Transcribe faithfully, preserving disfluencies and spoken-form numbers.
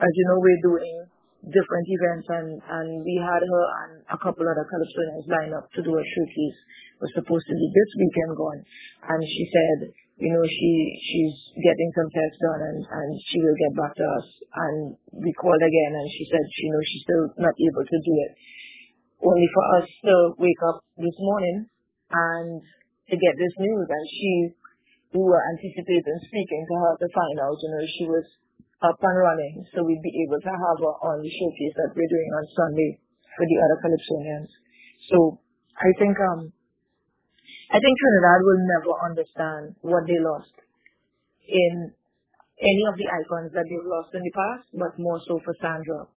as you know, we're doing different events, and, and we had her and a couple other Calypsonians lined up to do a showcase. It was supposed to be this weekend gone, and she said, you know, she she's getting some tests done, and, and she will get back to us. And we called again, and she said, she knows she's still not able to do it. Only for us to wake up this morning and to get this news, and she, we were anticipating speaking to her to find out, you know, she was up and running, so we'd be able to have her on the showcase that we're doing on Sunday for the other Calypsonians. So I think um I think Trinidad will never understand what they lost in any of the icons that they've lost in the past, but more so for Sandra.